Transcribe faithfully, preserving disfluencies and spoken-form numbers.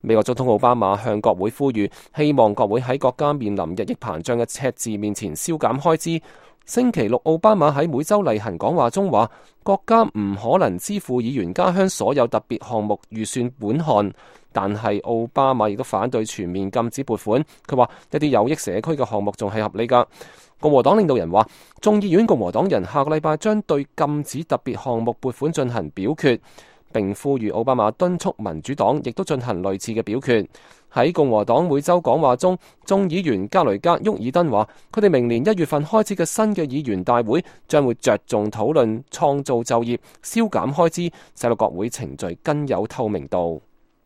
美國總統奧巴馬向國會呼籲，希望國會喺國家面臨日益膨脹嘅赤字面前削減開支。星期六，奧巴馬喺每周例行講話中話，國家唔可能支付議員家鄉所有特別項目預算本項，但係奧巴馬亦都反對全面禁止撥款。佢話一啲有益社區嘅項目仲係合理㗎。共和黨領導人話，眾議院共和黨人下個禮拜將對禁止特別項目撥款進行表決，並呼籲奧巴馬敦促民主黨亦都進行類似嘅表決。喺共和黨每週講話中，眾議員加雷格沃爾登話，佢哋明年一月份開始嘅新嘅議員大會將會着重討論創造就業、削減開支，使到國會程序更有透明度。